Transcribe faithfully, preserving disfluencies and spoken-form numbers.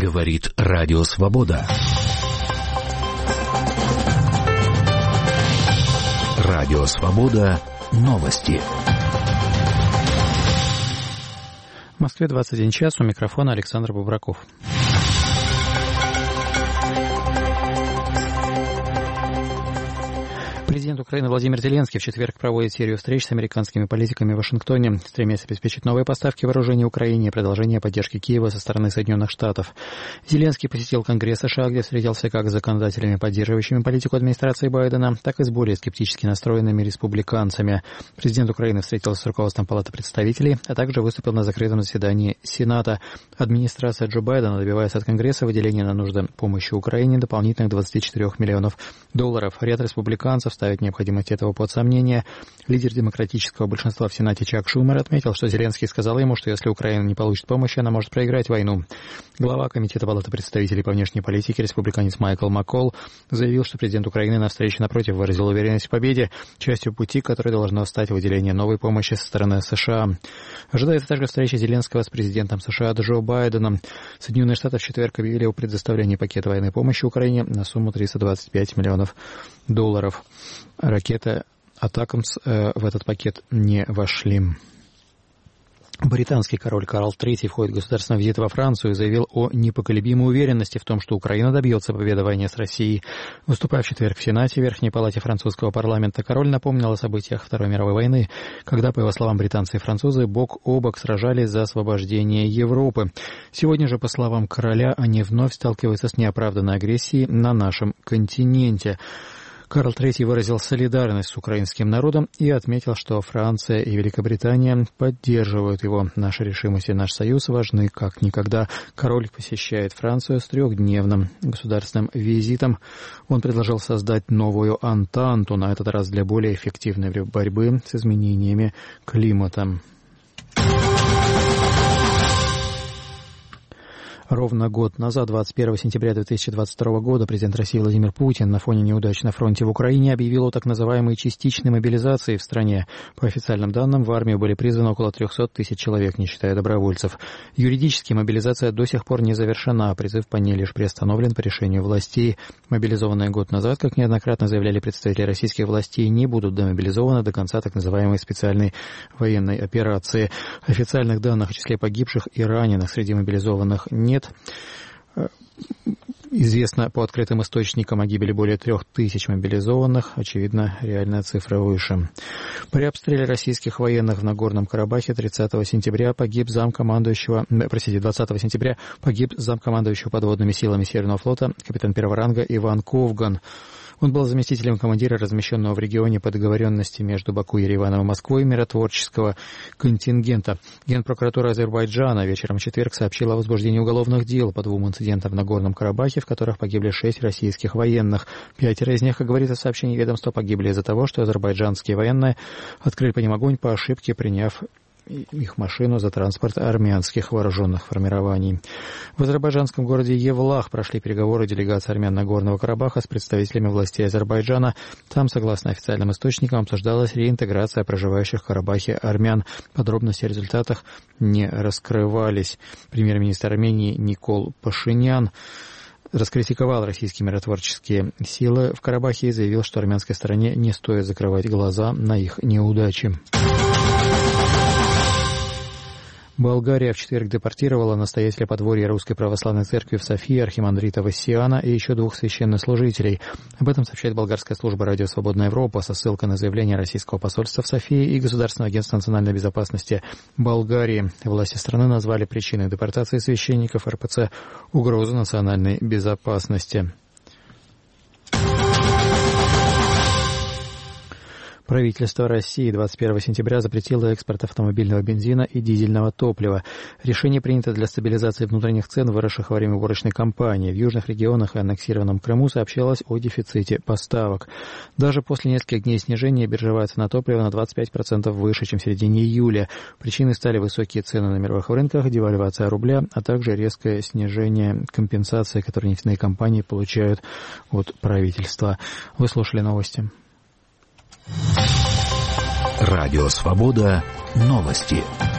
Говорит Радио Свобода. Радио Свобода. Новости. В Москве двадцать один час. У микрофона Александр Бубраков. Президент Украины Владимир Зеленский в четверг проводит серию встреч с американскими политиками в Вашингтоне, стремясь обеспечить новые поставки вооружений Украине и продолжение поддержки Киева со стороны Соединенных Штатов. Зеленский посетил Конгресс США, где встретился как с законодателями, поддерживающими политику администрации Байдена, так и с более скептически настроенными республиканцами. Президент Украины встретился с руководством Палаты представителей, а также выступил на закрытом заседании Сената. Администрация Джо Байдена добивается от Конгресса выделения на нужды помощи Украине дополнительных двадцати четырёх миллионов долларов. Ряд республиканцев ставит необходимость этого под сомнение. Лидер демократического большинства в Сенате Чак Шумер отметил, что Зеленский сказал ему, что если Украина не получит помощи, она может проиграть войну. Глава Комитета Палаты представителей по внешней политике, республиканец Майкл Маккол, заявил, что президент Украины на встрече напротив выразил уверенность в победе, частью пути, который должно стать выделение новой помощи со стороны США. Ожидается также встреча Зеленского с президентом США Джо Байденом. Соединенные Штаты в четверг объявили о предоставлении пакета военной помощи Украине на сумму триста двадцать пять миллионов долларов. Ракеты «Атакамс» в этот пакет не вошли. Британский король Карл третий в ходе государственного визита во Францию и заявил о непоколебимой уверенности в том, что Украина добьется победы в войне с Россией. Выступая в четверг в Сенате, Верхней палате французского парламента, король напомнил о событиях Второй мировой войны, когда, по его словам, британцы и французы бок о бок сражались за освобождение Европы. Сегодня же, по словам короля, они вновь сталкиваются с неоправданной агрессией на нашем континенте. Карл третий выразил солидарность с украинским народом и отметил, что Франция и Великобритания поддерживают его. Наша решимость и наш союз важны как никогда. Король посещает Францию с трехдневным государственным визитом. Он предложил создать новую антанту, на этот раз для более эффективной борьбы с изменениями климата. Ровно год назад, двадцать первого сентября две тысячи двадцать второго года, президент России Владимир Путин на фоне неудач на фронте в Украине объявил о так называемой частичной мобилизации в стране. По официальным данным, в армию были призваны около трехсот тысяч человек, не считая добровольцев. Юридически мобилизация до сих пор не завершена, а призыв по ней лишь приостановлен по решению властей. Мобилизованные год назад, как неоднократно заявляли представители российских властей, не будут демобилизованы до конца так называемой специальной военной операции. Официальных данных о числе погибших и раненых среди мобилизованных нет. Известно по открытым источникам о гибели более трех тысяч мобилизованных. Очевидно, реальная цифра выше. При обстреле российских военных в Нагорном Карабахе тридцатого сентября погиб замкомандующего, простите, двадцатого сентября погиб замкомандующего подводными силами Северного флота капитан первого ранга Иван Ковган. Он был заместителем командира, размещенного в регионе по договоренности между Баку, Ереваном и Москвой миротворческого контингента. Генпрокуратура Азербайджана вечером в четверг сообщила о возбуждении уголовных дел по двум инцидентам в Нагорном Карабахе, в которых погибли шесть российских военных. Пятеро из них, как говорится в сообщении ведомства, погибли из-за того, что азербайджанские военные открыли по ним огонь по ошибке, приняв их машину за транспорт армянских вооруженных формирований. В азербайджанском городе Евлах прошли переговоры делегации армян Нагорного Карабаха с представителями властей Азербайджана. Там, согласно официальным источникам, обсуждалась реинтеграция проживающих в Карабахе армян. Подробности о результатах не раскрывались. Премьер-министр Армении Никол Пашинян раскритиковал российские миротворческие силы в Карабахе и заявил, что армянской стороне не стоит закрывать глаза на их неудачи. Болгария в четверг депортировала настоятеля подворья Русской Православной Церкви в Софии архимандрита Вассиана и еще двух священнослужителей. Об этом сообщает болгарская служба «Радио Свободная Европа» со ссылкой на заявление российского посольства в Софии и Государственного агентства национальной безопасности Болгарии. Власти страны назвали причиной депортации священников эр пэ цэ угрозу национальной безопасности. Правительство России двадцать первого сентября запретило экспорт автомобильного бензина и дизельного топлива. Решение принято для стабилизации внутренних цен, выросших во время уборочной кампании. В южных регионах и аннексированном Крыму сообщалось о дефиците поставок. Даже после нескольких дней снижения биржевая цена топлива на двадцать пять процентов выше, чем в середине июля. Причиной стали высокие цены на мировых рынках, девальвация рубля, а также резкое снижение компенсации, которые нефтяные компании получают от правительства. Вы слушали новости. Радио Свобода. Новости.